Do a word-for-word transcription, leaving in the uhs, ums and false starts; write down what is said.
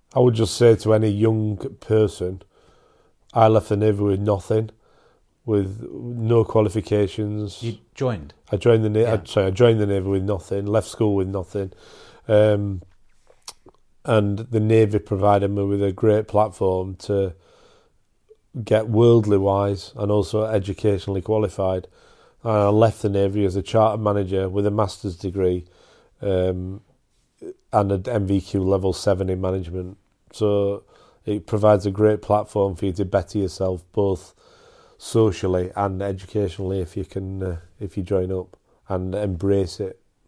I would just say to any young person, I left the Navy with nothing, with no qualifications. You joined? I joined the Navy. Yeah. Sorry, I joined the Navy with nothing. Left school with nothing, um, and the Navy provided me with a great platform to get worldly wise and also educationally qualified. And I left the Navy as a chartered manager with a master's degree um, and an M V Q level seven in management. So it provides a great platform for you to better yourself both socially and educationally if you can, uh, if you join up and embrace it.